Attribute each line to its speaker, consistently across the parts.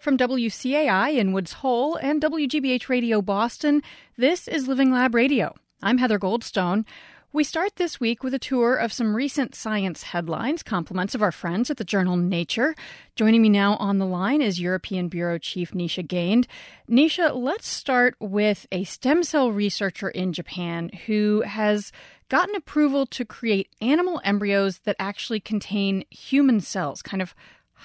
Speaker 1: From WCAI in Woods Hole and WGBH Radio Boston, this is Living Lab Radio. I'm Heather Goldstone. We start this week with a tour of some recent science headlines, compliments of our friends at the journal Nature. Joining me now on the line is European Bureau Chief Nisha Gainde. Nisha, let's start with a stem cell researcher in Japan who has gotten approval to create animal embryos that actually contain human cells, kind of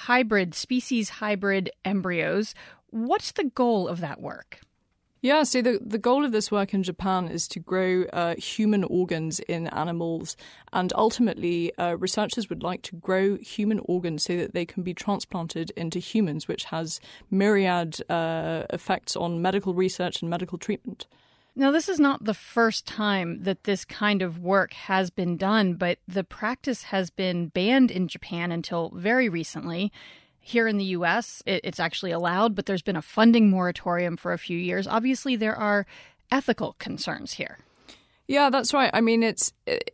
Speaker 1: species hybrid embryos. What's the goal of that work?
Speaker 2: Yeah, so the goal of this work in Japan is to grow human organs in animals. And ultimately, researchers would like to grow human organs so that they can be transplanted into humans, which has myriad effects on medical research and medical treatment.
Speaker 1: Now, this is not the first time that this kind of work has been done, but the practice has been banned in Japan until very recently. Here in the U.S., it's actually allowed, but there's been a funding moratorium for a few years. Obviously, there are ethical concerns here.
Speaker 2: Yeah, that's right. I mean, it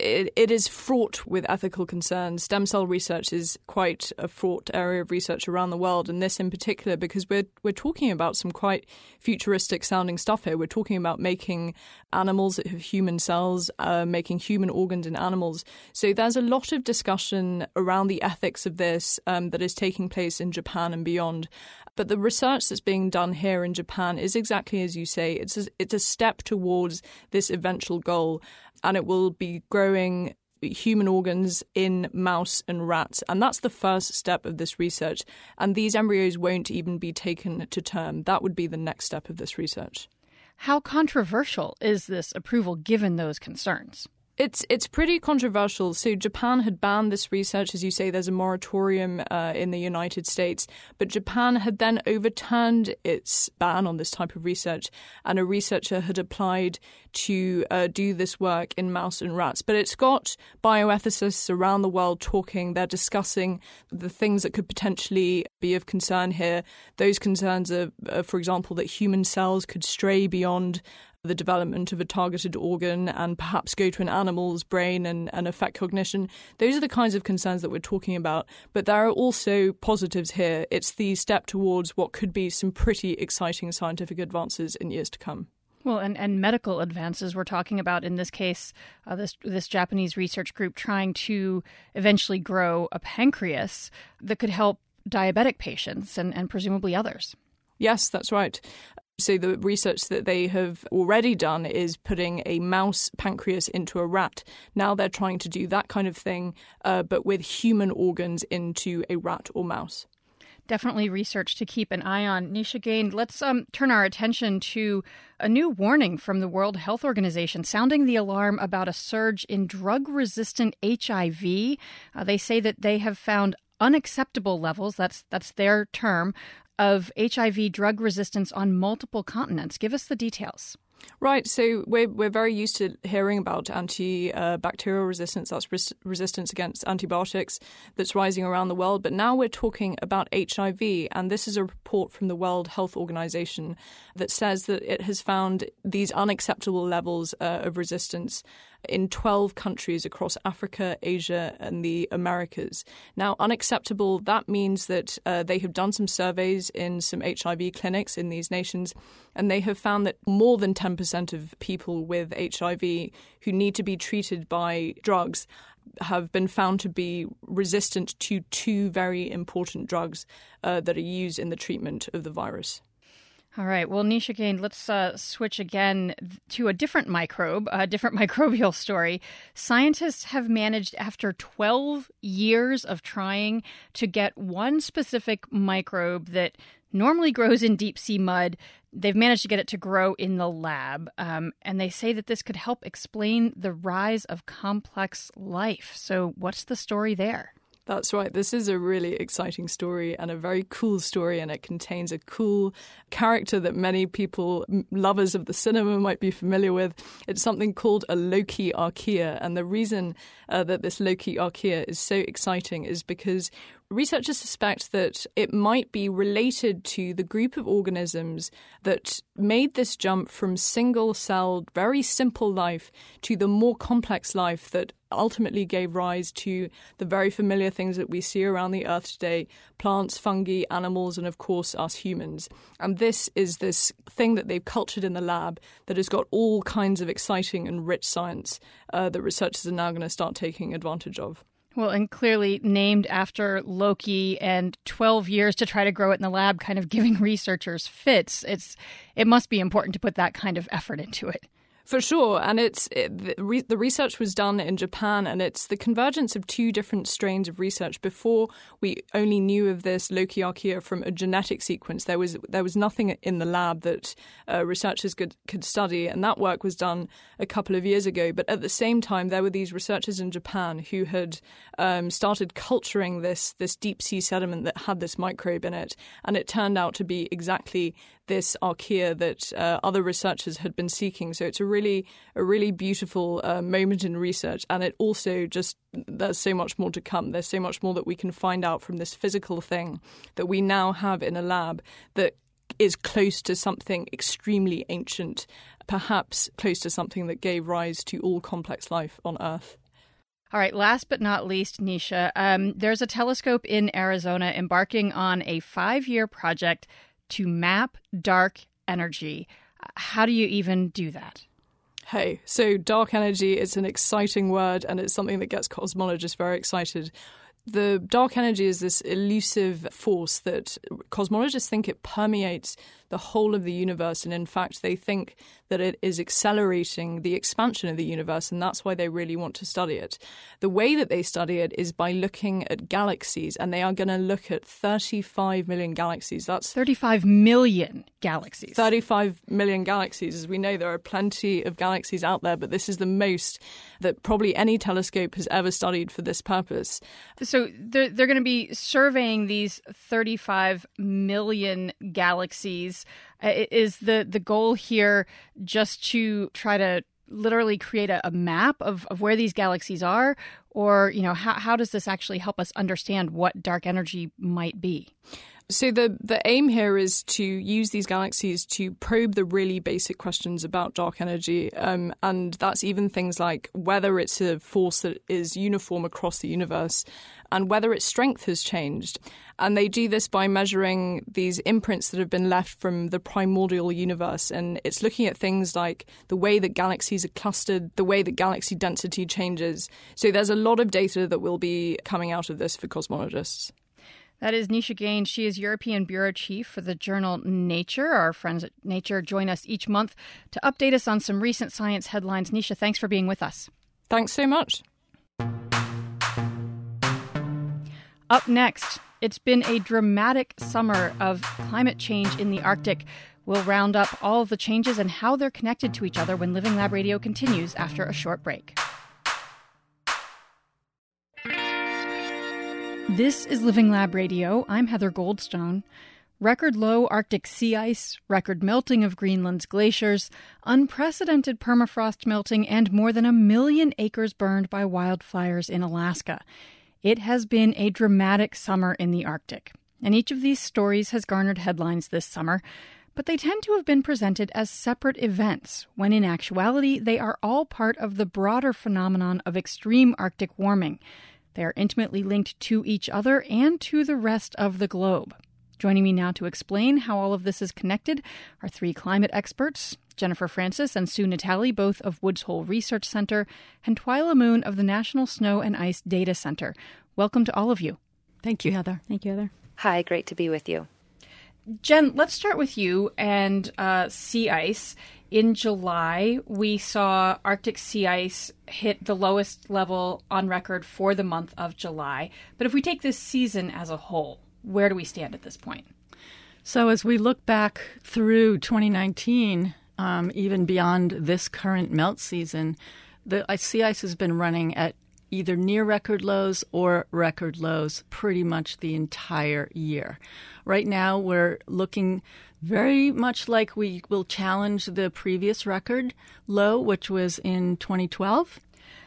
Speaker 2: is fraught with ethical concerns. Stem cell research is quite a fraught area of research around the world, and this in particular because we're talking about some quite futuristic sounding stuff here. We're talking about making animals that have human cells, making human organs in animals. So there's a lot of discussion around the ethics of this that is taking place in Japan and beyond. But the research that's being done here in Japan is exactly as you say. It's a step towards this eventual goal, and it will be growing human organs in mouse and rats. And that's the first step of this research. And these embryos won't even be taken to term. That would be the next step of this research.
Speaker 1: How controversial is this approval given those concerns?
Speaker 2: It's pretty controversial. So Japan had banned this research. As you say, there's a moratorium in the United States. But Japan had then overturned its ban on this type of research. And a researcher had applied to do this work in mouse and rats. But it's got bioethicists around the world talking. They're discussing the things that could potentially be of concern here. Those concerns are, for example, that human cells could stray beyond the development of a targeted organ and perhaps go to an animal's brain and affect cognition. Those are the kinds of concerns that we're talking about. But there are also positives here. It's the step towards what could be some pretty exciting scientific advances in years to come.
Speaker 1: Well, and medical advances we're talking about in this case, this Japanese research group trying to eventually grow a pancreas that could help diabetic patients and presumably others.
Speaker 2: Yes, that's right. So the research that they have already done is putting a mouse pancreas into a rat. Now they're trying to do that kind of thing, but with human organs into a rat or mouse.
Speaker 1: Definitely research to keep an eye on. Nisha Gainde, let's turn our attention to a new warning from the World Health Organization sounding the alarm about a surge in drug-resistant HIV. They say that they have found unacceptable levels, that's their term, of HIV drug resistance on multiple continents. Give us the details.
Speaker 2: Right. So we're very used to hearing about antibacterial resistance. That's resistance against antibiotics that's rising around the world. But now we're talking about HIV. And this is a report from the World Health Organization that says that it has found these unacceptable levels of resistance in 12 countries across Africa, Asia, and the Americas. Now, unacceptable, that means that they have done some surveys in some HIV clinics in these nations, and they have found that more than 10% of people with HIV who need to be treated by drugs have been found to be resistant to two very important drugs that are used in the treatment of the virus.
Speaker 1: All right. Well, Nisha Gainde, let's switch again to a different microbe, a different microbial story. Scientists have managed, after 12 years of trying, to get one specific microbe that normally grows in deep sea mud. They've managed to get it to grow in the lab. And they say that this could help explain the rise of complex life. So what's the story there?
Speaker 2: That's right. This is a really exciting story and a very cool story, and it contains a cool character that many people, lovers of the cinema, might be familiar with. It's something called a Loki archaea, and the reason that this Loki archaea is so exciting is because researchers suspect that it might be related to the group of organisms that made this jump from single-celled, very simple life to the more complex life that ultimately gave rise to the very familiar things that we see around the Earth today: plants, fungi, animals, and of course us humans. And this is this thing that they've cultured in the lab that has got all kinds of exciting and rich science that researchers are now going to start taking advantage of.
Speaker 1: Well, and clearly named after Loki, and 12 years to try to grow it in the lab kind of giving researchers fits. It must be important to put that kind of effort into it.
Speaker 2: For sure. And the research was done in Japan, and it's the convergence of two different strains of research. Before, we only knew of this Loki archaea from a genetic sequence. There was nothing in the lab that researchers could study, and that work was done a couple of years ago. But at the same time, there were these researchers in Japan who had started culturing this deep sea sediment that had this microbe in it, and it turned out to be exactly this archaea that other researchers had been seeking. So it's a really beautiful moment in research, and it also there's so much more to come. There's so much more that we can find out from this physical thing that we now have in a lab that is close to something extremely ancient, perhaps close to something that gave rise to all complex life on Earth.
Speaker 1: All right, last but not least, Nisha, there's a telescope in Arizona embarking on a 5-year project to map dark energy. How do you even do that?
Speaker 2: Hey, so dark energy is an exciting word, and it's something that gets cosmologists very excited. The dark energy is this elusive force that cosmologists think it permeates the whole of the universe. And in fact, they think that it is accelerating the expansion of the universe, and that's why they really want to study it. The way that they study it is by looking at galaxies, and they are going to look at 35 million galaxies. That's
Speaker 1: 35 million galaxies.
Speaker 2: 35 million galaxies. As we know, there are plenty of galaxies out there, but this is the most that probably any telescope has ever studied for this purpose.
Speaker 1: So they're going to be surveying these 35 million galaxies. Is the goal here just to try to literally create a map of where these galaxies are? Or, how does this actually help us understand what dark energy might be?
Speaker 2: So the aim here is to use these galaxies to probe the really basic questions about dark energy. And that's even things like whether it's a force that is uniform across the universe and whether its strength has changed. And they do this by measuring these imprints that have been left from the primordial universe. And it's looking at things like the way that galaxies are clustered, the way that galaxy density changes. So there's a lot of data that will be coming out of this for cosmologists.
Speaker 1: That is Nisha Gaines. She is European Bureau Chief for the journal Nature. Our friends at Nature join us each month to update us on some recent science headlines. Nisha, thanks for being with us.
Speaker 2: Thanks so much.
Speaker 1: Up next, it's been a dramatic summer of climate change in the Arctic. We'll round up all of the changes and how they're connected to each other when Living Lab Radio continues after a short break. This is Living Lab Radio. I'm Heather Goldstone. Record low Arctic sea ice, record melting of Greenland's glaciers, unprecedented permafrost melting, and more than 1 million acres burned by wildfires in Alaska. It has been a dramatic summer in the Arctic, and each of these stories has garnered headlines this summer, but they tend to have been presented as separate events, when in actuality they are all part of the broader phenomenon of extreme Arctic warming. They are intimately linked to each other and to the rest of the globe. Joining me now to explain how all of this is connected are 3 climate experts, Jennifer Francis and Sue Natali, both of Woods Hole Research Center, and Twyla Moon of the National Snow and Ice Data Center. Welcome to all of you.
Speaker 3: Thank you, Heather.
Speaker 4: Thank you, Heather.
Speaker 5: Hi, great to be with you.
Speaker 1: Jen, let's start with you and sea ice. In July, we saw Arctic sea ice hit the lowest level on record for the month of July. But if we take this season as a whole, where do we stand at this point?
Speaker 3: So as we look back through 2019, even beyond this current melt season, the sea ice has been running at either near record lows or record lows pretty much the entire year. Right now, we're looking very much like we will challenge the previous record low, which was in 2012.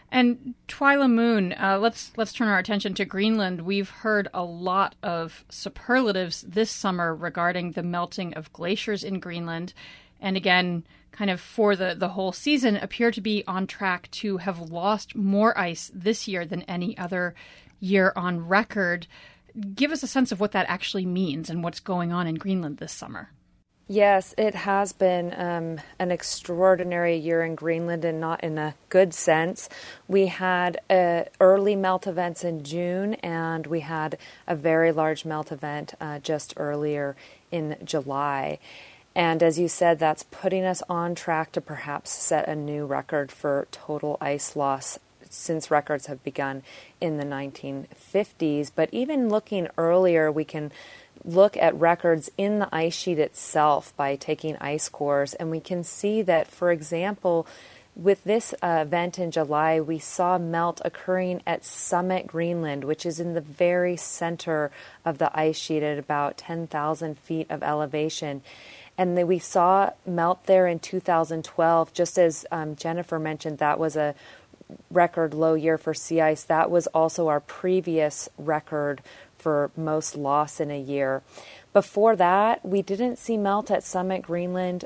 Speaker 1: And Twyla Moon, let's turn our attention to Greenland. We've heard a lot of superlatives this summer regarding the melting of glaciers in Greenland. And again, kind of for the whole season, appear to be on track to have lost more ice this year than any other year on record. Give us a sense of what that actually means and what's going on in Greenland this summer.
Speaker 4: Yes, it has been an extraordinary year in Greenland, and not in a good sense. We had early melt events in June, and we had a very large melt event just earlier in July. And as you said, that's putting us on track to perhaps set a new record for total ice loss since records have begun in the 1950s. But even looking earlier, we can look at records in the ice sheet itself by taking ice cores, and we can see that, for example, with this event in July, we saw melt occurring at Summit, Greenland, which is in the very center of the ice sheet at about 10,000 feet of elevation. And then we saw melt there in 2012, just as Jennifer mentioned, that was a record low year for sea ice. That was also our previous record for most loss in a year. Before that, we didn't see melt at Summit, Greenland.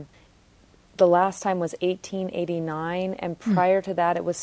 Speaker 4: The last time was 1889, and prior to that, it was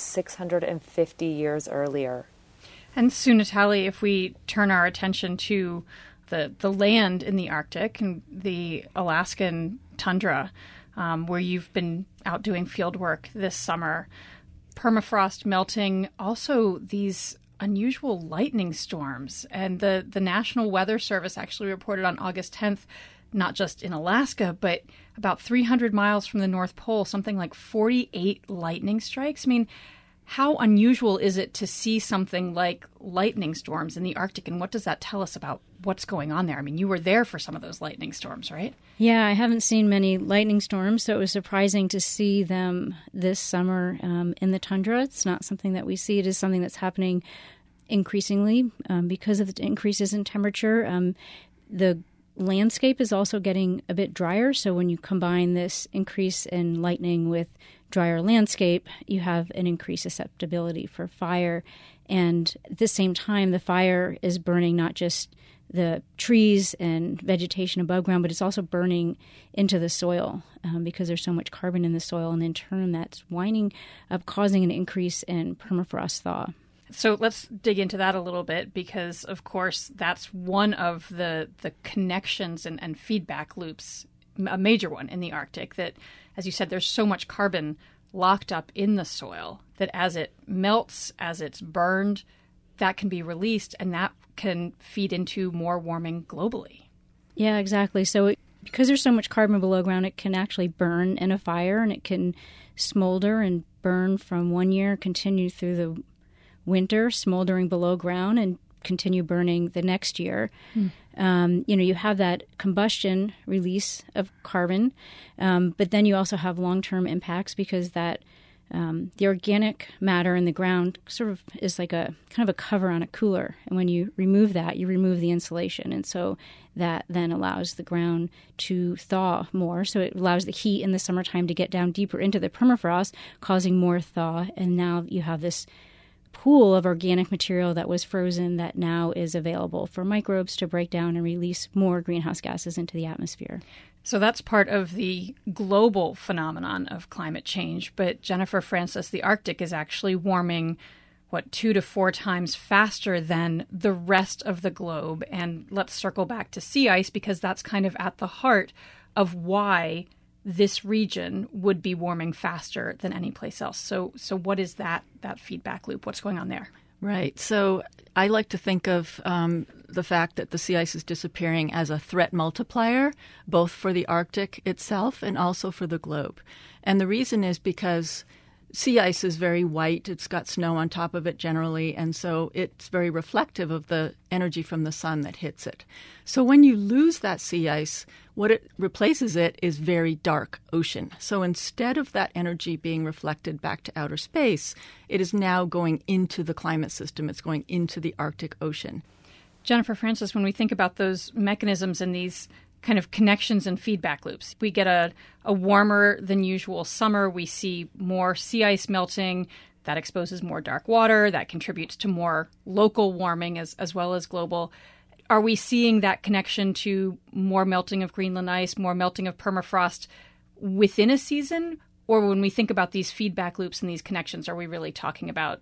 Speaker 4: 650 years earlier.
Speaker 1: And Sue Natali, if we turn our attention to the land in the Arctic and the Alaskan tundra, where you've been out doing field work this summer, permafrost melting, also these unusual lightning storms. And the National Weather Service actually reported on August 10th, not just in Alaska, but about 300 miles from the North Pole, something like 48 lightning strikes. I mean, how unusual is it to see something like lightning storms in the Arctic, and what does that tell us about what's going on there? I mean, you were there for some of those lightning storms, right?
Speaker 5: Yeah, I haven't seen many lightning storms, so it was surprising to see them this summer in the tundra. It's not something that we see. It is something that's happening increasingly because of the increases in temperature. The landscape is also getting a bit drier, so when you combine this increase in lightning with drier landscape, you have an increased susceptibility for fire. And at the same time, the fire is burning not just the trees and vegetation above ground, but it's also burning into the soil because there's so much carbon in the soil, and in turn that's winding up causing an increase in permafrost thaw.
Speaker 1: So let's dig into that a little bit, because, of course, that's one of the connections and feedback loops, a major one in the Arctic, that, as you said, there's so much carbon locked up in the soil that as it melts, as it's burned, that can be released, and that can feed into more warming globally.
Speaker 5: Yeah, exactly. So because there's so much carbon below ground, it can actually burn in a fire, and it can smolder and burn from one year, continue through the winter, smoldering below ground, and continue burning the next year. You have that combustion release of carbon, but then you also have long-term impacts because that the organic matter in the ground sort of is like a kind of a cover on a cooler. And when you remove that, you remove the insulation. And so that then allows the ground to thaw more. So it allows the heat in the summertime to get down deeper into the permafrost, causing more thaw. And now you have this pool of organic material that was frozen that now is available for microbes to break down and release more greenhouse gases into the atmosphere.
Speaker 1: So that's part of the global phenomenon of climate change. But Jennifer Francis, the Arctic is actually warming, 2 to 4 times faster than the rest of the globe. And let's circle back to sea ice, because that's kind of at the heart of why this region would be warming faster than any place else. So what is that feedback loop? What's going on there?
Speaker 3: Right. So I like to think of the fact that the sea ice is disappearing as a threat multiplier, both for the Arctic itself and also for the globe. And the reason is because sea ice is very white. It's got snow on top of it generally, and so it's very reflective of the energy from the sun that hits it. So when you lose that sea ice, what it replaces it is very dark ocean. So instead of that energy being reflected back to outer space, it is now going into the climate system. It's going into the Arctic Ocean.
Speaker 1: Jennifer Francis, when we think about those mechanisms and these kind of connections and feedback loops, we get a warmer than usual summer. We see more sea ice melting. That exposes more dark water, that contributes to more local warming as well as global. Are we seeing that connection to more melting of Greenland ice, more melting of permafrost within a season? Or when we think about these feedback loops and these connections, are we really talking about,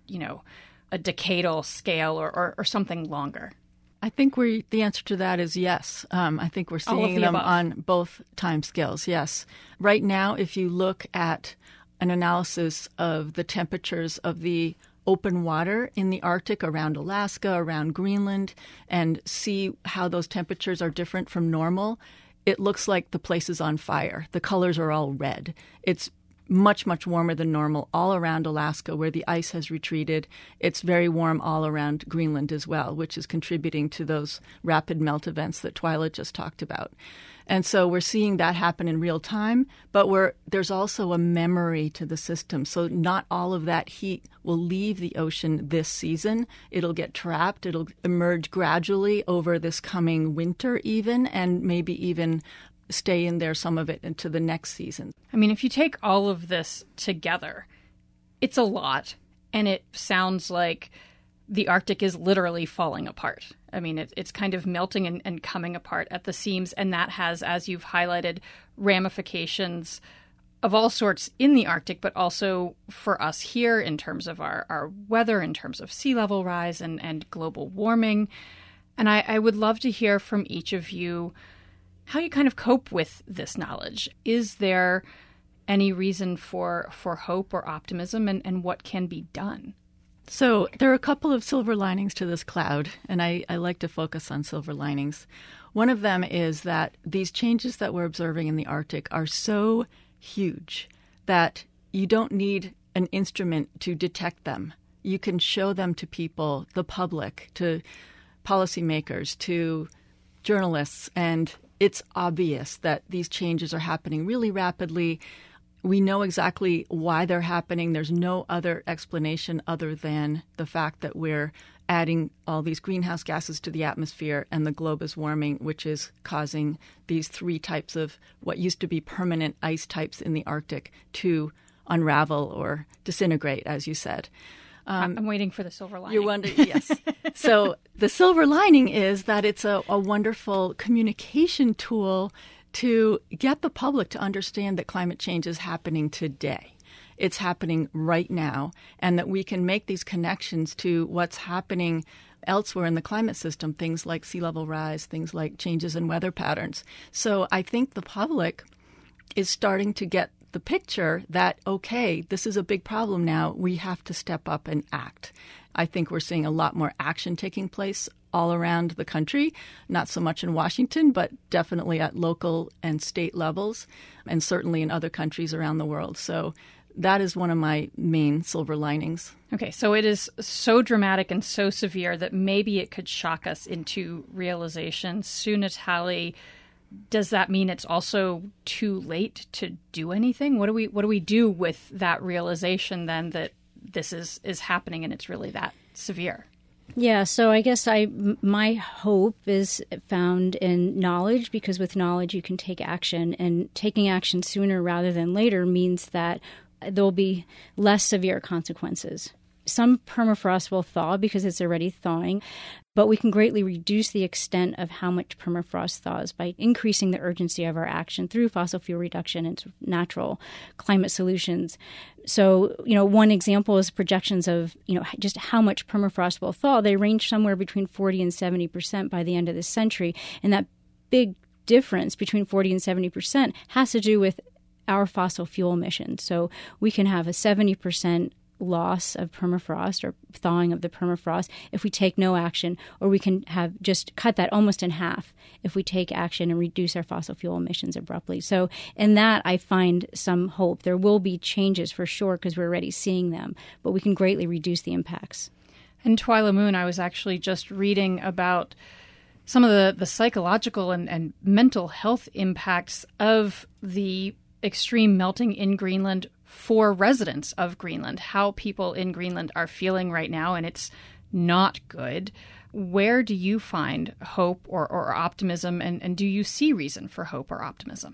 Speaker 1: a decadal scale or something longer?
Speaker 3: I think the answer to that is yes. I think we're seeing them on both time scales, yes. Right now, if you look at an analysis of the temperatures of the open water in the Arctic around Alaska, around Greenland, and see how those temperatures are different from normal, it looks like the place is on fire. The colors are all red. It's much, much warmer than normal all around Alaska where the ice has retreated. It's very warm all around Greenland as well, which is contributing to those rapid melt events that Twyla just talked about. And so we're seeing that happen in real time, but there's also a memory to the system. So not all of that heat will leave the ocean this season. It'll get trapped. It'll emerge gradually over this coming winter even, and maybe even stay in there, some of it, into the next season.
Speaker 1: I mean, if you take all of this together, it's a lot. And it sounds like the Arctic is literally falling apart. I mean, it's kind of melting and coming apart at the seams. And that has, as you've highlighted, ramifications of all sorts in the Arctic, but also for us here in terms of our weather, in terms of sea level rise and global warming. And I would love to hear from each of you how you kind of cope with this knowledge. Is there any reason for hope or optimism, and what can be done?
Speaker 3: So there are a couple of silver linings to this cloud, and I like to focus on silver linings. One of them is that these changes that we're observing in the Arctic are so huge that you don't need an instrument to detect them. You can show them to people, the public, to policymakers, to journalists, and it's obvious that these changes are happening really rapidly. We know exactly why they're happening. There's no other explanation other than the fact that we're adding all these greenhouse gases to the atmosphere and the globe is warming, which is causing these three types of what used to be permanent ice types in the Arctic to unravel or disintegrate, as you said.
Speaker 1: I'm waiting for the silver lining.
Speaker 3: You're wondering, yes. So the silver lining is that it's a wonderful communication tool to get the public to understand that climate change is happening today. It's happening right now, and that we can make these connections to what's happening elsewhere in the climate system, things like sea level rise, things like changes in weather patterns. So I think the public is starting to get the picture that, okay, this is a big problem now. We have to step up and act. I think we're seeing a lot more action taking place all around the country, not so much in Washington, but definitely at local and state levels, and certainly in other countries around the world. So that is one of my main silver linings.
Speaker 1: Okay, so it is so dramatic and so severe that maybe it could shock us into realization. Sue Natali, does that mean it's also too late to do anything? What do we do with that realization then that this is happening and it's really that severe?
Speaker 5: Yeah, so I guess my hope is found in knowledge, because with knowledge you can take action, and taking action sooner rather than later means that there will be less severe consequences. Some permafrost will thaw because it's already thawing, but we can greatly reduce the extent of how much permafrost thaws by increasing the urgency of our action through fossil fuel reduction and natural climate solutions. So, one example is projections of, just how much permafrost will thaw. They range somewhere between 40 and 70% by the end of this century. And that big difference between 40 and 70% has to do with our fossil fuel emissions. So we can have a 70% loss of permafrost or thawing of the permafrost if we take no action, or we can have just cut that almost in half if we take action and reduce our fossil fuel emissions abruptly. So in that, I find some hope. There will be changes for sure because we're already seeing them, but we can greatly reduce the impacts.
Speaker 1: And Twyla Moon, I was actually just reading about some of the psychological and mental health impacts of the extreme melting in Greenland for residents of Greenland, how people in Greenland are feeling right now, and it's not good. Where do you find hope or optimism, and do you see reason for hope or optimism?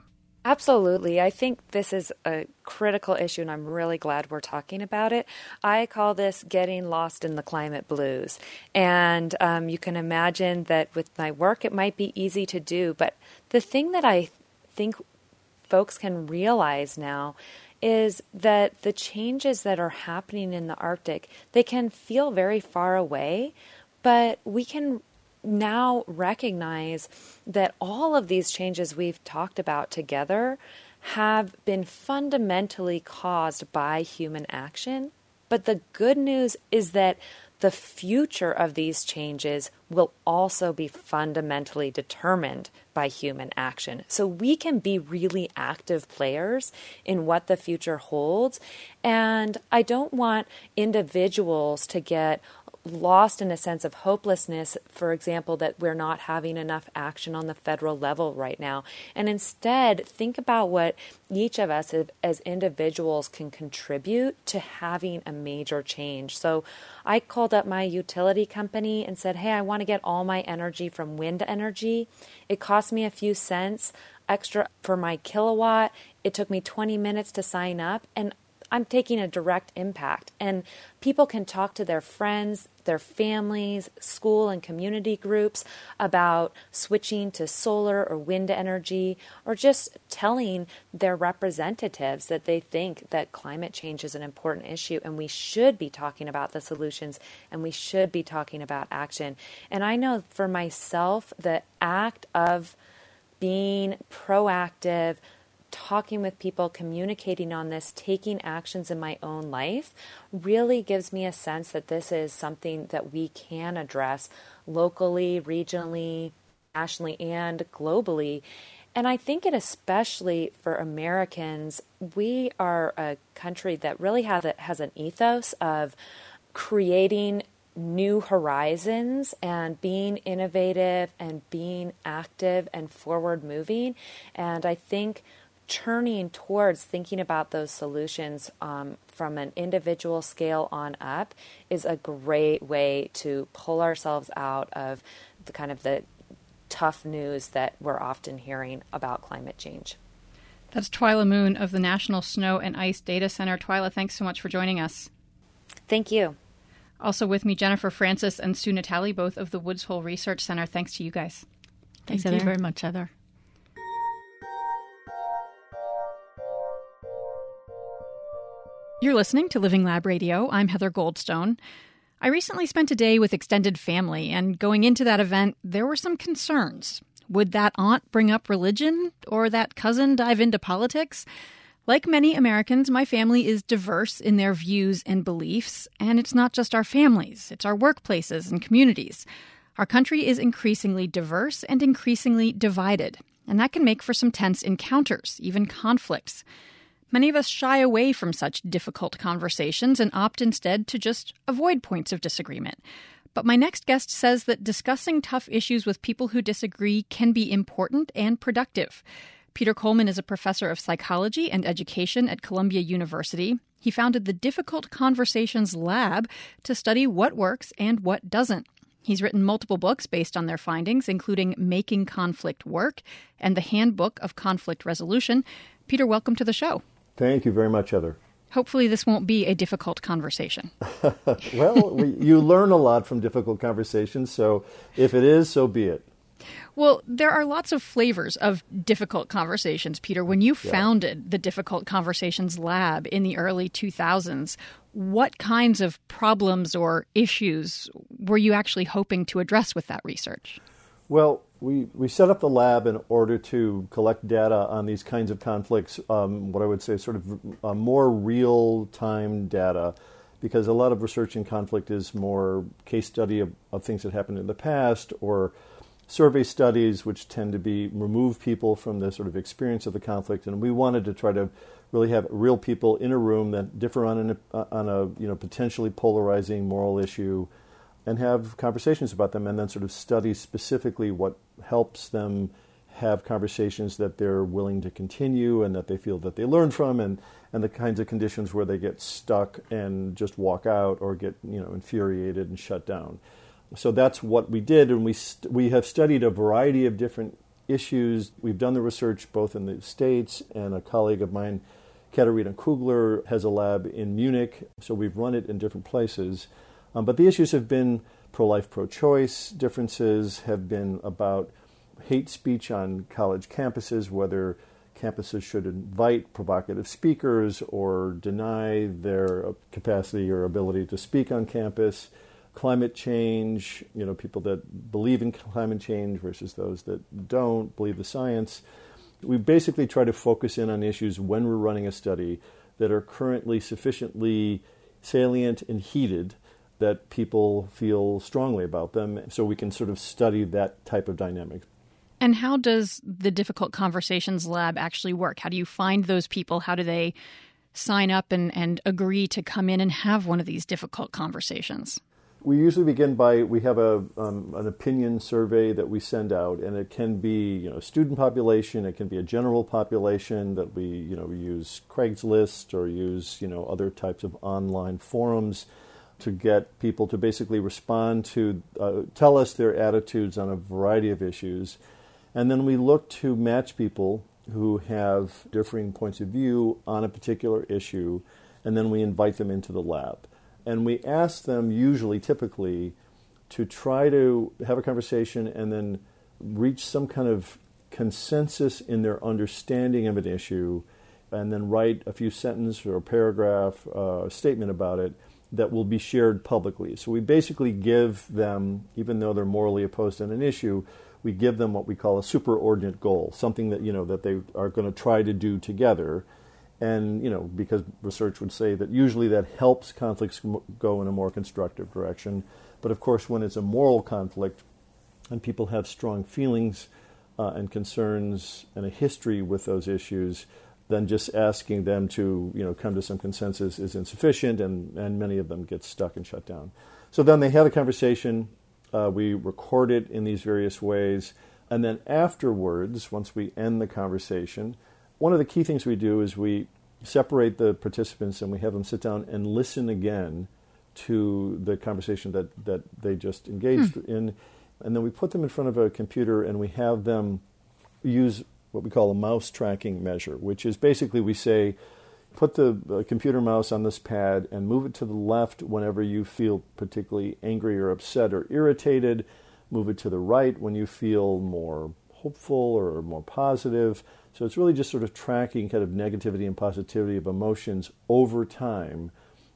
Speaker 4: Absolutely. I think this is a critical issue, and I'm really glad we're talking about it. I call this getting lost in the climate blues. And you can imagine that with my work, it might be easy to do. But the thing that I think folks can realize now is that the changes that are happening in the Arctic, they can feel very far away, but we can now recognize that all of these changes we've talked about together have been fundamentally caused by human action. But the good news is that the future of these changes will also be fundamentally determined by human action. So we can be really active players in what the future holds. And I don't want individuals to get lost in a sense of hopelessness, for example, that we're not having enough action on the federal level right now. And instead, think about what each of us as individuals can contribute to having a major change. So I called up my utility company and said, hey, I want to get all my energy from wind energy. It cost me a few cents extra for my kilowatt. It took me 20 minutes to sign up, and I'm taking a direct impact. And people can talk to their friends, their families, school and community groups about switching to solar or wind energy, or just telling their representatives that they think that climate change is an important issue and we should be talking about the solutions and we should be talking about action. And I know for myself, the act of being proactive, talking with people, communicating on this, taking actions in my own life really gives me a sense that this is something that we can address locally, regionally, nationally, and globally. And I think it especially for Americans, we are a country that really has an ethos of creating new horizons and being innovative and being active and forward moving. And I think turning towards thinking about those solutions from an individual scale on up is a great way to pull ourselves out of the kind of the tough news that we're often hearing about climate change.
Speaker 1: That's Twyla Moon of the National Snow and Ice Data Center. Twyla, thanks so much for joining us.
Speaker 4: Thank you.
Speaker 1: Also with me, Jennifer Francis and Sue Natali, both of the Woods Hole Research Center. Thanks to you guys.
Speaker 3: Thank you very much, Heather.
Speaker 1: You're listening to Living Lab Radio. I'm Heather Goldstone. I recently spent a day with extended family, and going into that event, there were some concerns. Would that aunt bring up religion, or that cousin dive into politics? Like many Americans, my family is diverse in their views and beliefs, and it's not just our families, it's our workplaces and communities. Our country is increasingly diverse and increasingly divided, and that can make for some tense encounters, even conflicts. Many of us shy away from such difficult conversations and opt instead to just avoid points of disagreement. But my next guest says that discussing tough issues with people who disagree can be important and productive. Peter Coleman is a professor of psychology and education at Columbia University. He founded the Difficult Conversations Lab to study what works and what doesn't. He's written multiple books based on their findings, including Making Conflict Work and the Handbook of Conflict Resolution. Peter, welcome to the show.
Speaker 6: Thank you very much, Heather.
Speaker 1: Hopefully this won't be a difficult conversation.
Speaker 6: Well, you learn a lot from difficult conversations, so if it is, so be it.
Speaker 1: Well, there are lots of flavors of difficult conversations, Peter. When you founded the Difficult Conversations Lab in the early 2000s, what kinds of problems or issues were you actually hoping to address with that research?
Speaker 6: Well, we set up the lab in order to collect data on these kinds of conflicts, what I would say sort of more real-time data, because a lot of research in conflict is more case study of things that happened in the past, or survey studies, which tend to remove people from the sort of experience of the conflict. And we wanted to try to really have real people in a room that differ on a potentially polarizing moral issue, and have conversations about them, and then sort of study specifically what helps them have conversations that they're willing to continue and that they feel that they learn from, and the kinds of conditions where they get stuck and just walk out or get infuriated and shut down. So that's what we did, and we have studied a variety of different issues. We've done the research both in the States, and a colleague of mine, Katharina Kugler, has a lab in Munich, so we've run it in different places. But the issues have been pro-life, pro-choice differences, have been about hate speech on college campuses, whether campuses should invite provocative speakers or deny their capacity or ability to speak on campus, climate change, people that believe in climate change versus those that don't believe the science. We basically try to focus in on issues when we're running a study that are currently sufficiently salient and heated that people feel strongly about them, so we can sort of study that type of dynamic.
Speaker 1: And how does the Difficult Conversations Lab actually work? How do you find those people? How do they sign up and agree to come in and have one of these difficult conversations?
Speaker 6: We usually begin by, we have an opinion survey that we send out, and it can be a student population, it can be a general population that we use Craigslist or use other types of online forums to get people to basically respond to, tell us their attitudes on a variety of issues. And then we look to match people who have differing points of view on a particular issue, and then we invite them into the lab. And we ask them typically, to try to have a conversation and then reach some kind of consensus in their understanding of an issue, and then write a few sentences or a paragraph statement about it that will be shared publicly. So we basically give them, even though they're morally opposed on an issue, we give them what we call a superordinate goal, something that that they are going to try to do together. And because research would say that usually that helps conflicts go in a more constructive direction. But of course, when it's a moral conflict and people have strong feelings and concerns and a history with those issues, then just asking them to come to some consensus is insufficient, and many of them get stuck and shut down. So then they have a conversation. We record it in these various ways. And then afterwards, once we end the conversation, one of the key things we do is we separate the participants and we have them sit down and listen again to the conversation that they just engaged in. And then we put them in front of a computer and we have them use what we call a mouse tracking measure, which is basically we say, put the computer mouse on this pad and move it to the left whenever you feel particularly angry or upset or irritated. Move it to the right when you feel more hopeful or more positive. So it's really just sort of tracking kind of negativity and positivity of emotions over time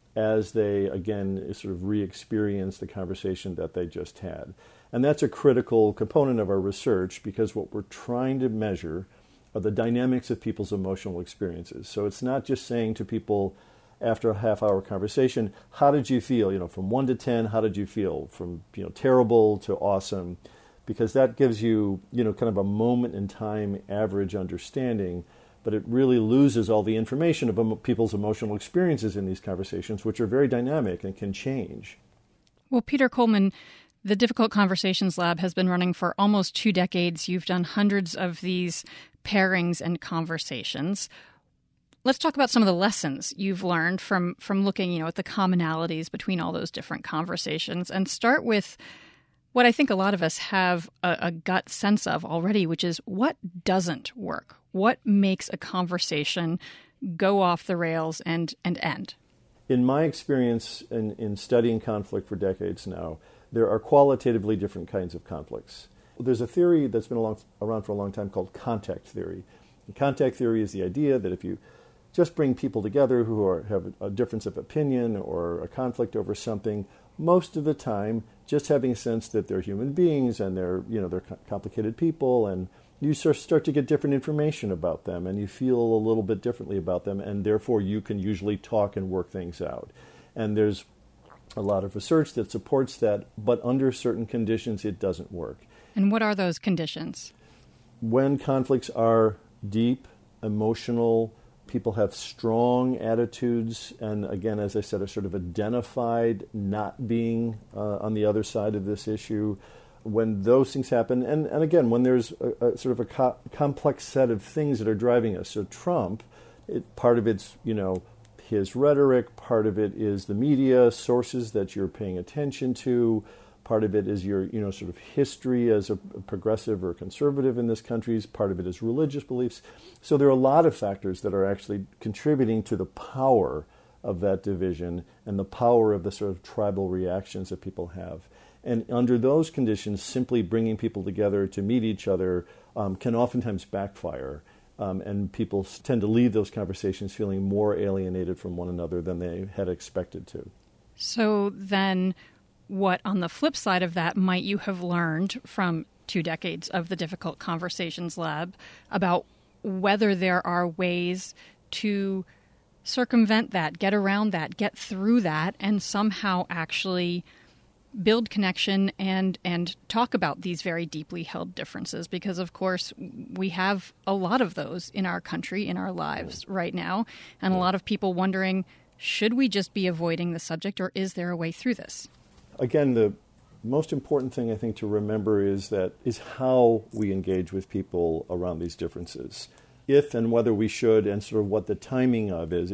Speaker 6: as they, again, sort of re-experience the conversation that they just had. And that's a critical component of our research, because what we're trying to measure are the dynamics of people's emotional experiences. So it's not just saying to people after a half-hour conversation, how did you feel? From 1 to 10, how did you feel? From terrible to awesome, because that gives you kind of a moment in time average understanding, but it really loses all the information of people's emotional experiences in these conversations, which are very dynamic and can change.
Speaker 1: Well, Peter Coleman, the Difficult Conversations Lab has been running for almost 2 decades. You've done hundreds of these pairings and conversations. Let's talk about some of the lessons you've learned from looking, at the commonalities between all those different conversations, and start with what I think a lot of us have a gut sense of already, which is what doesn't work. What makes a conversation go off the rails and end?
Speaker 6: In my experience in studying conflict for decades now, there are qualitatively different kinds of conflicts. There's a theory that's been around for a long time called contact theory. And contact theory is the idea that if you just bring people together who have a difference of opinion or a conflict over something, most of the time, just having a sense that they're human beings and they're complicated people, and you start to get different information about them, and you feel a little bit differently about them, and therefore you can usually talk and work things out. And there's a lot of research that supports that, but under certain conditions it doesn't work.
Speaker 1: And what are those conditions?
Speaker 6: When conflicts are deep, emotional, people have strong attitudes, and again, as I said, are sort of identified not being on the other side of this issue. When those things happen, and again, when there's a sort of a complex set of things that are driving us. So Trump, part of it's, his rhetoric, part of it is the media, sources that you're paying attention to, Part of it is your, sort of history as a progressive or conservative in this country. Part of it is religious beliefs. So there are a lot of factors that are actually contributing to the power of that division and the power of the sort of tribal reactions that people have. And under those conditions, simply bringing people together to meet each other can oftentimes backfire. And people tend to leave those conversations feeling more alienated from one another than they had expected to.
Speaker 1: So then what, on the flip side of that, might you have learned from 2 decades of the Difficult Conversations Lab about whether there are ways to circumvent that, get around that, get through that, and somehow actually build connection and talk about these very deeply held differences? Because, of course, we have a lot of those in our country, in our lives right now, and a lot of people wondering, should we just be avoiding the subject, or is there a way through this?
Speaker 6: Again, the most important thing I think to remember is how we engage with people around these differences. If and whether we should, and sort of what the timing of is.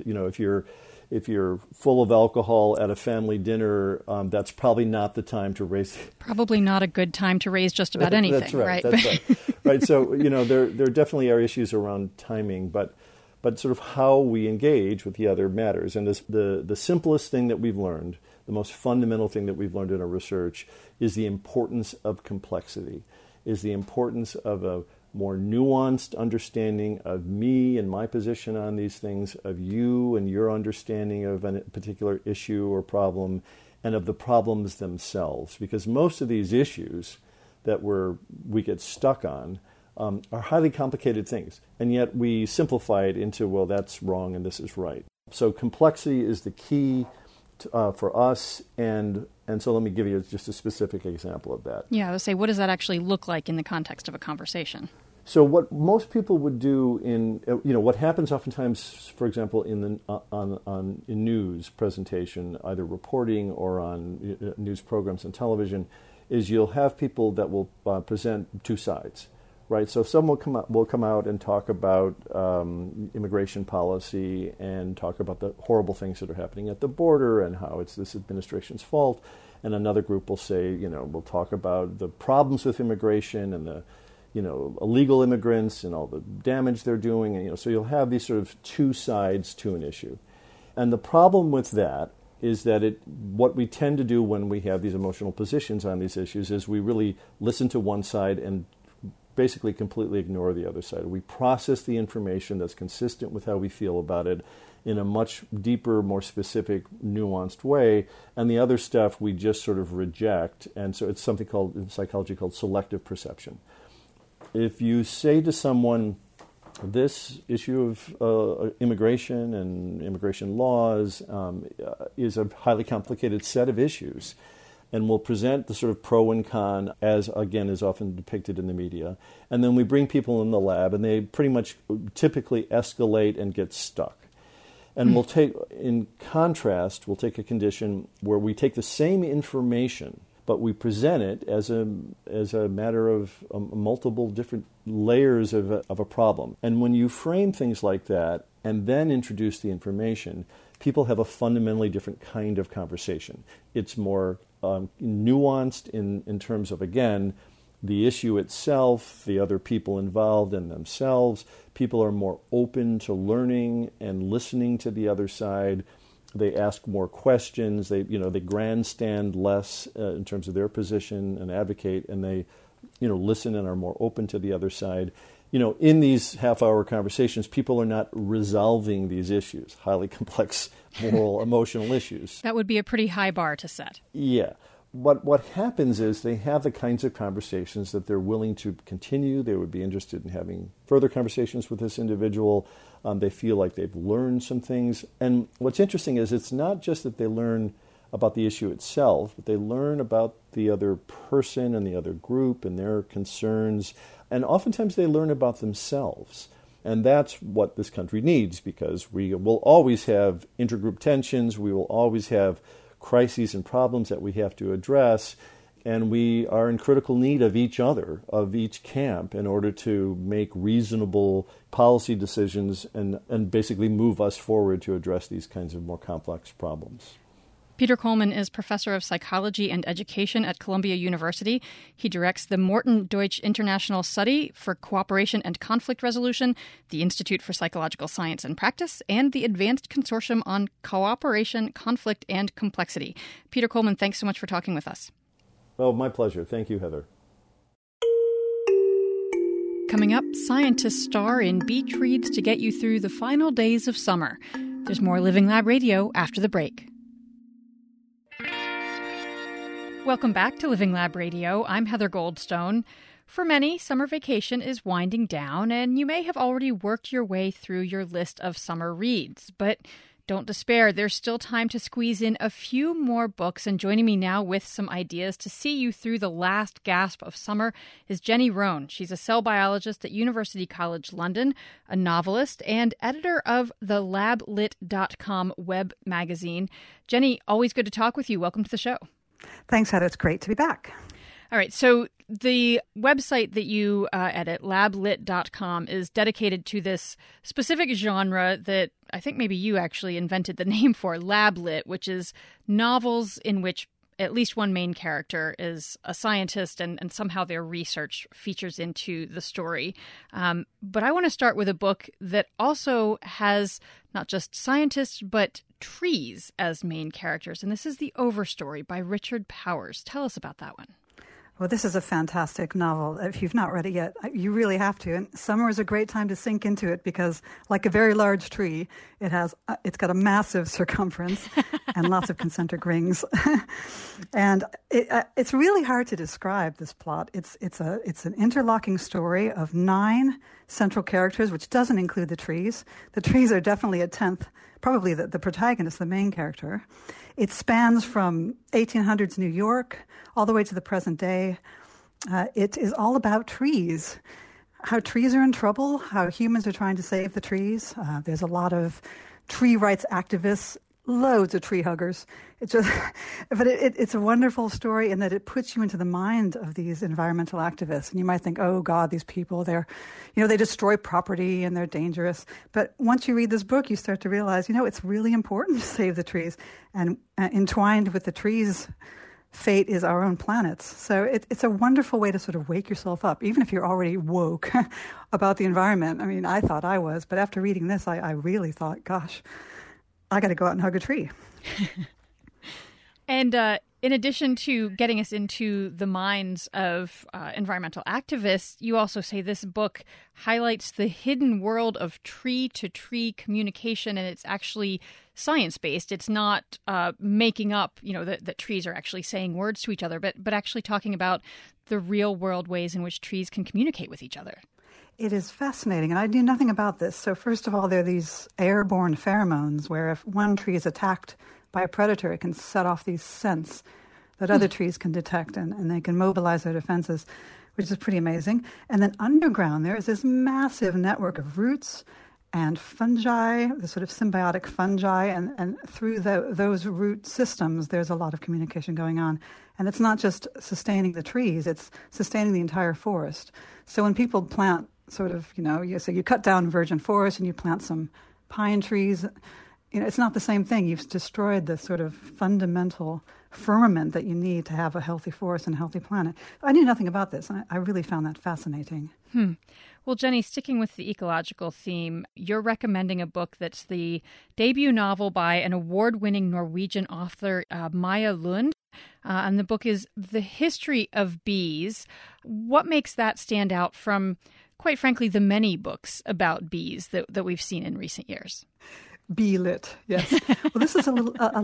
Speaker 6: If you're full of alcohol at a family dinner, that's probably not the time to raise. Probably
Speaker 1: not a good time to raise just about anything.
Speaker 6: That's right. That's right. Right. So there definitely are issues around timing, but sort of how we engage with the other matters. And the simplest thing that we've learned, the most fundamental thing that we've learned in our research, is the importance of complexity, is the importance of a more nuanced understanding of me and my position on these things, of you and your understanding of a particular issue or problem, and of the problems themselves. Because most of these issues that we get stuck on are highly complicated things, and yet we simplify it into, well, that's wrong and this is right. So complexity is the key for us, and so let me give you just a specific example of that.
Speaker 1: Yeah, I would say, what does that actually look like in the context of a conversation?
Speaker 6: So what most people would do what happens oftentimes, for example, in news presentation, either reporting or on news programs and television, is you'll have people that will present 2 sides. Right, so someone will come out and talk about immigration policy and talk about the horrible things that are happening at the border and how it's this administration's fault. And another group will say, we'll talk about the problems with immigration and the, illegal immigrants and all the damage they're doing. And so you'll have these sort of 2 sides to an issue. And the problem with that is that what we tend to do when we have these emotional positions on these issues is we really listen to one side and basically completely ignore the other side. We process the information that's consistent with how we feel about it in a much deeper, more specific, nuanced way, and the other stuff we just sort of reject. And so it's something in psychology called selective perception. If you say to someone, this issue of immigration and immigration laws is a highly complicated set of issues, and we'll present the sort of pro and con as, again, is often depicted in the media. And then we bring people in the lab, and they pretty much typically escalate and get stuck. And we'll take a condition where we take the same information, but we present it as a matter of multiple different layers of a problem. And when you frame things like that and then introduce the information, people have a fundamentally different kind of conversation. It's more nuanced in terms of, again, the issue itself, the other people involved and themselves. People are more open to learning and listening to the other side. They ask more questions. They grandstand less in terms of their position and advocate, and they listen and are more open to the other side. In these half-hour conversations, people are not resolving these issues, highly complex moral, emotional issues.
Speaker 1: That would be a pretty high bar to set.
Speaker 6: Yeah. What happens is they have the kinds of conversations that they're willing to continue. They would be interested in having further conversations with this individual. They feel like they've learned some things. And what's interesting is it's not just that they learn about the issue itself, but they learn about the other person and the other group and their concerns. And oftentimes they learn about themselves. And that's what this country needs, because we will always have intergroup tensions. We will always have crises and problems that we have to address. And we are in critical need of each other, of each camp, in order to make reasonable policy decisions and basically move us forward to address these kinds of more complex problems.
Speaker 1: Peter Coleman is professor of psychology and education at Columbia University. He directs the Morton Deutsch International Study for Cooperation and Conflict Resolution, the Institute for Psychological Science and Practice, and the Advanced Consortium on Cooperation, Conflict, and Complexity. Peter Coleman, thanks so much for talking with us.
Speaker 6: Oh, my pleasure. Thank you, Heather.
Speaker 1: Coming up, scientists star in beach reads to get you through the final days of summer. There's more Living Lab Radio after the break. Welcome back to Living Lab Radio. I'm Heather Goldstone. For many, summer vacation is winding down, and you may have already worked your way through your list of summer reads. But don't despair. There's still time to squeeze in a few more books. And joining me now with some ideas to see you through the last gasp of summer is Jenny Rohn. She's a cell biologist at University College London, a novelist, and editor of the LabLit.com web magazine. Jenny, always good to talk with you. Welcome to the show.
Speaker 7: Thanks, Heather. It's great to be back.
Speaker 1: All right. So the website that you edit, lablit.com, is dedicated to this specific genre that I think maybe you actually invented the name for, lablit, which is novels in which at least one main character is a scientist and somehow their research features into the story. But I want to start with a book that also has not just scientists, but trees as main characters. And this is The Overstory by Richard Powers. Tell us about that one.
Speaker 7: Well, this is a fantastic novel. If you've not read it yet, you really have to. And summer is a great time to sink into it because, like a very large tree, it's got a massive circumference and lots of concentric rings. And it's really hard to describe this plot. It's an interlocking story of 9 central characters, which doesn't include the trees. The trees are definitely a tenth, probably the protagonist, the main character. It spans from 1800s New York all the way to the present day. It is all about trees, how trees are in trouble, how humans are trying to save the trees. There's a lot of tree rights activists, loads of tree huggers. It's a wonderful story in that it puts you into the mind of these environmental activists. And you might think, oh God, these people, they destroy property and they're dangerous. But once you read this book, you start to realize, it's really important to save the trees. And entwined with the trees' fate is our own planets. So it's a wonderful way to sort of wake yourself up, even if you're already woke about the environment. I mean, I thought I was, but after reading this, I really thought, gosh, I got to go out and hug a tree.
Speaker 1: And in addition to getting us into the minds of environmental activists, you also say this book highlights the hidden world of tree-to-tree communication, and it's actually science-based. It's not making up, that trees are actually saying words to each other, but actually talking about the real-world ways in which trees can communicate with each other.
Speaker 7: It is fascinating, and I knew nothing about this. So first of all, there are these airborne pheromones where if one tree is attacked by a predator, it can set off these scents that other trees can detect, and they can mobilize their defenses, which is pretty amazing. And then underground, there is this massive network of roots and fungi, the sort of symbiotic fungi, and through those root systems, there's a lot of communication going on. And it's not just sustaining the trees, it's sustaining the entire forest. So when people plant sort of, you cut down virgin forest and you plant some pine trees, it's not the same thing. You've destroyed the sort of fundamental firmament that you need to have a healthy forest and a healthy planet. I knew nothing about this, and I really found that fascinating.
Speaker 1: Well, Jenny, sticking with the ecological theme, you're recommending a book that's the debut novel by an award-winning Norwegian author, Maja Lund. And the book is The History of Bees. What makes that stand out from, quite frankly, the many books about bees that we've seen in recent years?
Speaker 7: Bee lit, yes. Well, this is a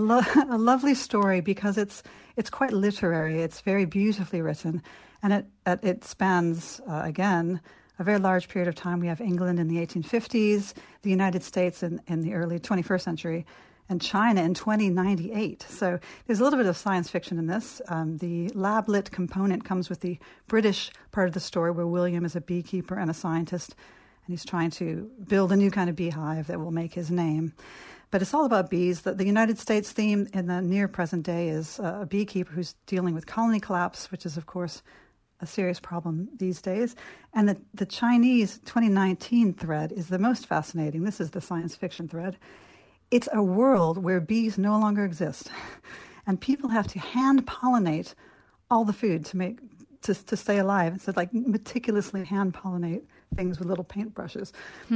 Speaker 7: lovely story because it's quite literary. It's very beautifully written, and it spans again a very large period of time. We have England in the 1850s, the United States in the early 21st century, and China in 2098. So there's a little bit of science fiction in this. The lab lit component comes with the British part of the story, where William is a beekeeper and a scientist, and he's trying to build a new kind of beehive that will make his name. But it's all about bees. The United States theme in the near present day is a beekeeper who's dealing with colony collapse, which is, of course, a serious problem these days. And the Chinese 2019 thread is the most fascinating. This is the science fiction thread. It's a world where bees no longer exist. and people have to hand pollinate all the food to stay alive. So like meticulously hand pollinate things with little paintbrushes.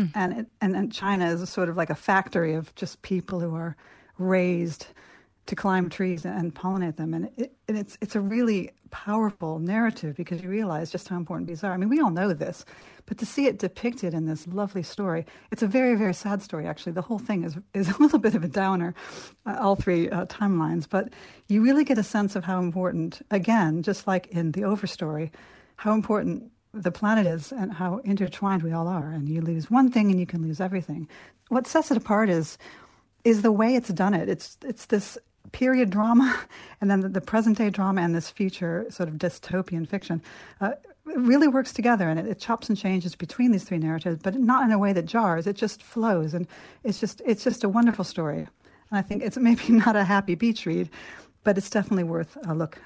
Speaker 7: And China is sort of like a factory of just people who are raised to climb trees and pollinate them. And it's a really powerful narrative because you realize just how important bees are. I mean, we all know this, but to see it depicted in this lovely story, it's a very, very sad story, actually. The whole thing is a little bit of a downer, all three timelines, but you really get a sense of how important, again, just like in the Overstory, how important the planet is and how intertwined we all are. And you lose one thing and you can lose everything. What sets it apart is the way it's done it. It's this period drama and then the present day drama and this future sort of dystopian fiction. It really works together, and it chops and changes between these three narratives, but not in a way that jars. It just flows, and it's just a wonderful story. And I think it's maybe not a happy beach read, but it's definitely worth a look.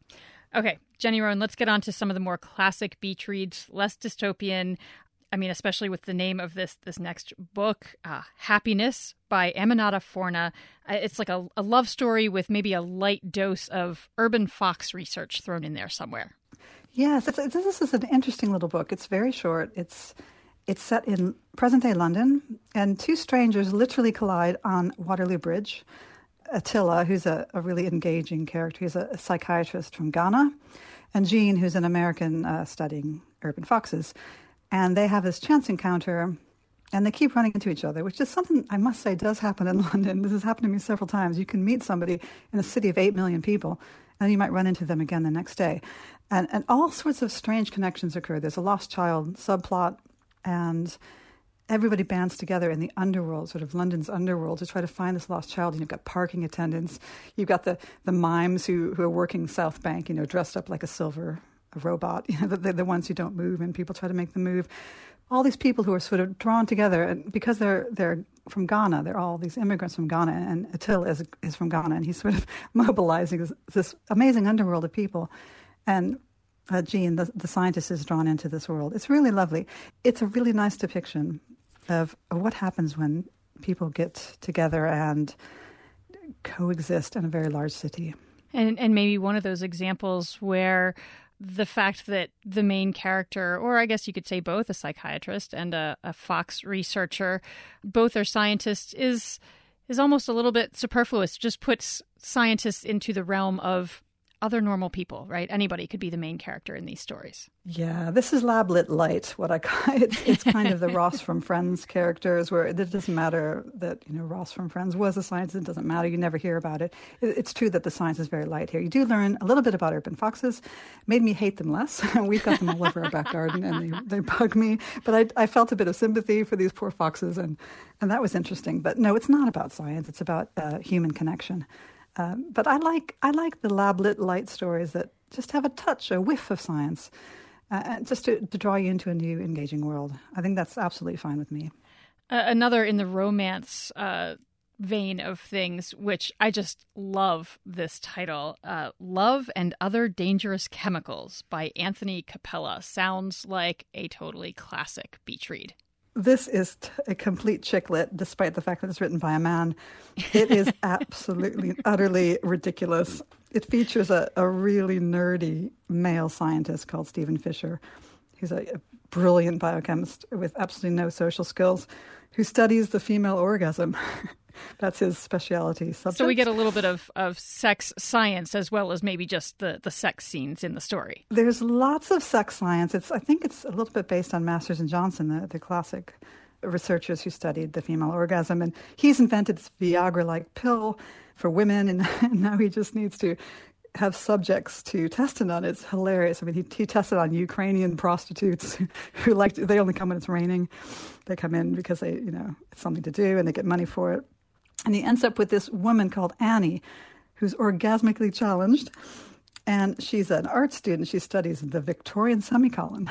Speaker 1: Okay, Jenny Roan, let's get on to some of the more classic beach reads, less dystopian. I mean, especially with the name of this next book, Happiness by Aminata Forna. It's like a love story with maybe a light dose of urban fox research thrown in there somewhere. Yes,
Speaker 7: this is an interesting little book. It's very short. It's set in present-day London, and two strangers literally collide on Waterloo Bridge. Attila, who's a really engaging character, he's a psychiatrist from Ghana, and Jean, who's an American studying urban foxes. And they have this chance encounter, and they keep running into each other, which is something I must say does happen in London. This has happened to me several times. You can meet somebody in a city of 8 million people, and you might run into them again the next day. And all sorts of strange connections occur. There's a lost child subplot, and everybody bands together in the underworld, sort of London's underworld, to try to find this lost child. And you've got parking attendants. You've got the mimes who are working South Bank, dressed up like a robot, the ones who don't move, and people try to make them move. All these people who are sort of drawn together, and because they're from Ghana, they're all these immigrants from Ghana, and Attila is from Ghana, and he's sort of mobilizing this amazing underworld of people. And Jean, the scientist, is drawn into this world. It's really lovely. It's a really nice depiction of what happens when people get together and coexist in a very large city.
Speaker 1: And maybe one of those examples where the fact that the main character, or I guess you could say both, a psychiatrist and a fox researcher, both are scientists, is almost a little bit superfluous. It just puts scientists into the realm of other normal people, right? Anybody could be the main character in these stories.
Speaker 7: Yeah, this is lab lit light, what I call it. It's kind of the Ross from Friends characters, where it doesn't matter that Ross from Friends was a scientist. It doesn't matter. You never hear about it. It's true that the science is very light here. You do learn a little bit about urban foxes. Made me hate them less. We've got them all over our back garden, and they bug me. But I felt a bit of sympathy for these poor foxes, and that was interesting. But no, it's not about science. It's about human connection. But I like the lab-lit light stories that just have a whiff of science, just to draw you into a new, engaging world. I think that's absolutely fine with me.
Speaker 1: Another in the romance vein of things, which I just love this title, Love and Other Dangerous Chemicals by Anthony Capella. Sounds like a totally classic beach read.
Speaker 7: This is a complete chicklet, despite the fact that it's written by a man. It is absolutely, utterly ridiculous. It features a really nerdy male scientist called Stephen Fisher. He's a brilliant biochemist with absolutely no social skills who studies the female orgasm. That's his specialty subject.
Speaker 1: So we get a little bit of sex science as well as maybe just the sex scenes in the story.
Speaker 7: There's lots of sex science. I think it's a little bit based on Masters and Johnson, the classic researchers who studied the female orgasm. And he's invented this Viagra-like pill for women, and now he just needs to have subjects to test it on. It's hilarious. I mean, he tested on Ukrainian prostitutes who they only come when it's raining. They come in because it's something to do, and they get money for it. And he ends up with this woman called Annie, who's orgasmically challenged. And she's an art student. She studies the Victorian semicolon.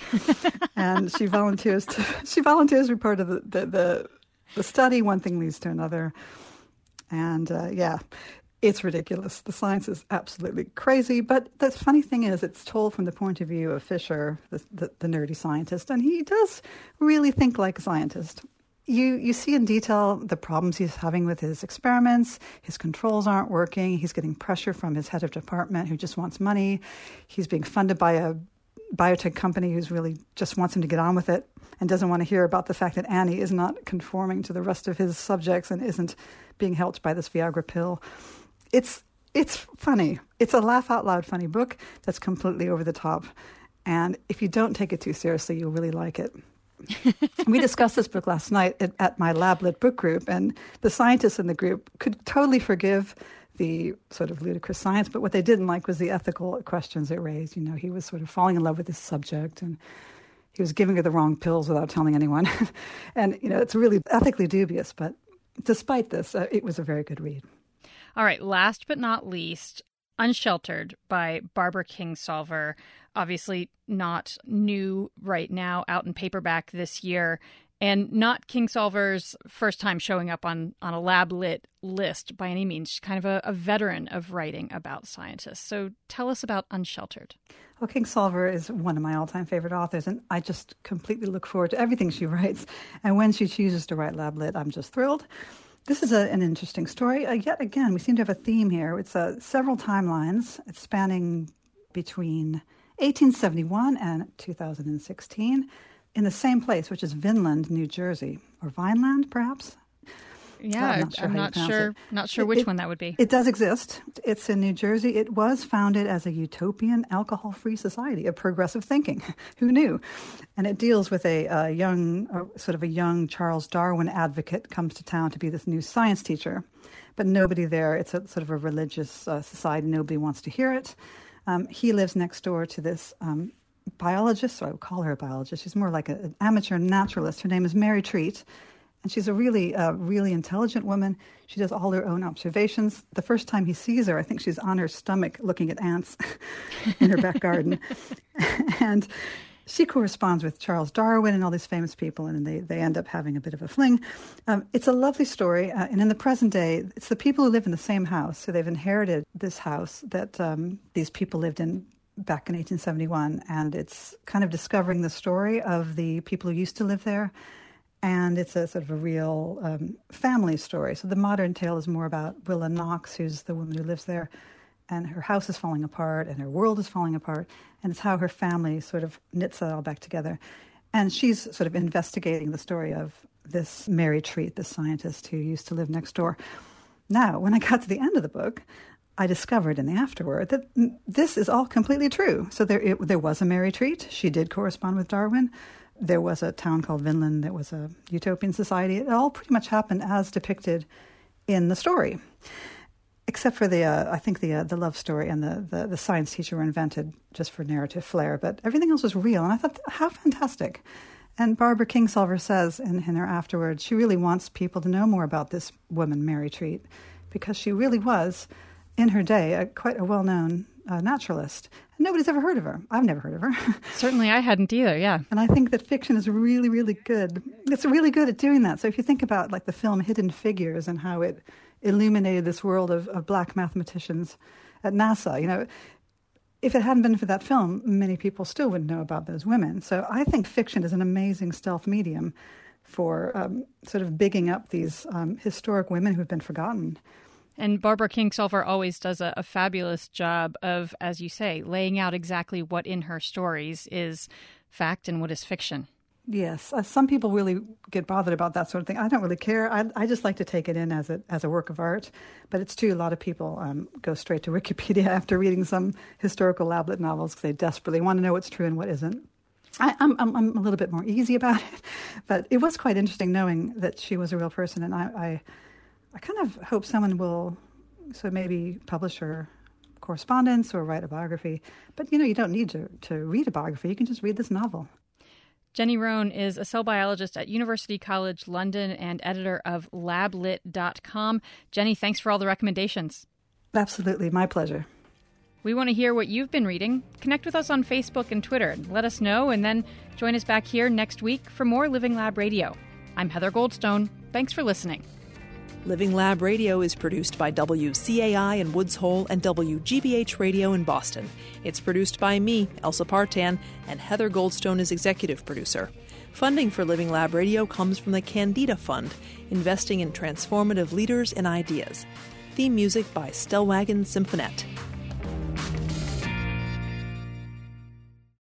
Speaker 7: And she volunteers to be part of the study. One thing leads to another. And it's ridiculous. The science is absolutely crazy. But the funny thing is, it's told from the point of view of Fisher, the nerdy scientist. And he does really think like a scientist. You see in detail the problems he's having with his experiments. His controls aren't working. He's getting pressure from his head of department who just wants money. He's being funded by a biotech company who's really just wants him to get on with it and doesn't want to hear about the fact that Annie is not conforming to the rest of his subjects and isn't being helped by this Viagra pill. It's funny. It's a laugh-out-loud funny book that's completely over the top. And if you don't take it too seriously, you'll really like it. We discussed this book last night at my Lab Lit book group, and the scientists in the group could totally forgive the sort of ludicrous science, but what they didn't like was the ethical questions it raised. He was sort of falling in love with his subject, and he was giving her the wrong pills without telling anyone. And, it's really ethically dubious, but despite this, it was a very good read.
Speaker 1: All right, last but not least, Unsheltered by Barbara Kingsolver. Obviously not new right now, out in paperback this year, and not Kingsolver's first time showing up on a Lab Lit list by any means. She's kind of a veteran of writing about scientists. So tell us about Unsheltered.
Speaker 7: Well, Kingsolver is one of my all-time favorite authors, and I just completely look forward to everything she writes. And when she chooses to write Lab Lit, I'm just thrilled. This is an interesting story. Yet again, we seem to have a theme here. It's several timelines. It's spanning between 1871 and 2016 in the same place, which is Vinland, New Jersey, or Vineland, perhaps.
Speaker 1: Yeah, I'm not sure which one that would be.
Speaker 7: It does exist. It's in New Jersey. It was founded as a utopian, alcohol-free society of progressive thinking. Who knew? And it deals with a young Charles Darwin advocate comes to town to be this new science teacher, but nobody there. It's a sort of a religious society. Nobody wants to hear it. He lives next door to this biologist, so I would call her a biologist. She's more like an amateur naturalist. Her name is Mary Treat. And she's a really intelligent woman. She does all her own observations. The first time he sees her, I think she's on her stomach looking at ants in her back garden. And she corresponds with Charles Darwin and all these famous people, and they end up having a bit of a fling. It's a lovely story. And in the present day, it's the people who live in the same house. So they've inherited this house that these people lived in back in 1871. And it's kind of discovering the story of the people who used to live there. And it's a sort of a real family story. So the modern tale is more about Willa Knox, who's the woman who lives there, and her house is falling apart, and her world is falling apart, and it's how her family sort of knits that all back together. And she's sort of investigating the story of this Mary Treat, the scientist who used to live next door. Now, when I got to the end of the book, I discovered in the afterword that this is all completely true. So there was a Mary Treat. She did correspond with Darwin. There was a town called Vinland that was a utopian society. It all pretty much happened as depicted in the story, except for the love story and the science teacher were invented just for narrative flair. But everything else was real, and I thought, how fantastic. And Barbara Kingsolver says in her afterwards, she really wants people to know more about this woman, Mary Treat, because she really was, in her day, quite a well-known naturalist. And nobody's ever heard of her. I've never heard of her.
Speaker 1: Certainly I hadn't either, yeah.
Speaker 7: And I think that fiction is really, really good. It's really good at doing that. So if you think about like the film Hidden Figures and how it illuminated this world of black mathematicians at NASA, if it hadn't been for that film, many people still wouldn't know about those women. So I think fiction is an amazing stealth medium for sort of bigging up these historic women who've been forgotten.
Speaker 1: And Barbara Kingsolver always does a fabulous job of, as you say, laying out exactly what in her stories is fact and what is fiction.
Speaker 7: Yes. Some people really get bothered about that sort of thing. I don't really care. I just like to take it in as a work of art. But it's true, a lot of people go straight to Wikipedia after reading some historical Lab Lit novels because they desperately want to know what's true and what isn't. I'm a little bit more easy about it. But it was quite interesting knowing that she was a real person, and I kind of hope someone will maybe publish her correspondence or write a biography. But, you don't need to read a biography. You can just read this novel.
Speaker 1: Jenny Rohn is a cell biologist at University College London and editor of lablit.com. Jenny, thanks for all the recommendations.
Speaker 7: Absolutely. My pleasure.
Speaker 1: We want to hear what you've been reading. Connect with us on Facebook and Twitter. Let us know, and then join us back here next week for more Living Lab Radio. I'm Heather Goldstone. Thanks for listening.
Speaker 8: Living Lab Radio is produced by WCAI in Woods Hole and WGBH Radio in Boston. It's produced by me, Elsa Partan, and Heather Goldstone is executive producer. Funding for Living Lab Radio comes from the Candida Fund, investing in transformative leaders and ideas. Theme music by Stellwagen Symphonette.